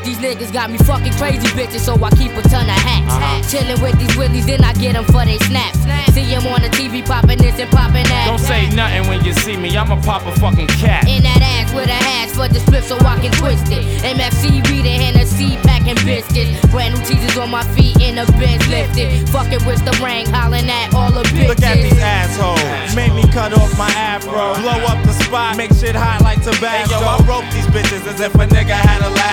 These niggas got me fucking crazy bitches, so I keep a ton of hats. Chillin' with these willies, then I get them for they snaps. See them on the TV poppin' this and poppin' that. Don't say nothing when you see me, I'ma pop a fucking cat. In that ass with a hash for the split so I can twist it. MFC, read it, Hennessy, packing biscuits. Brand new cheeses on my feet in a bench lifted. Fuckin' with the ring, hollin' at all the bitches. Look at these assholes, made me cut off my afro. Blow up the spot, make shit hot like tobacco. Hey yo, I rope these bitches as if a nigga had a laugh.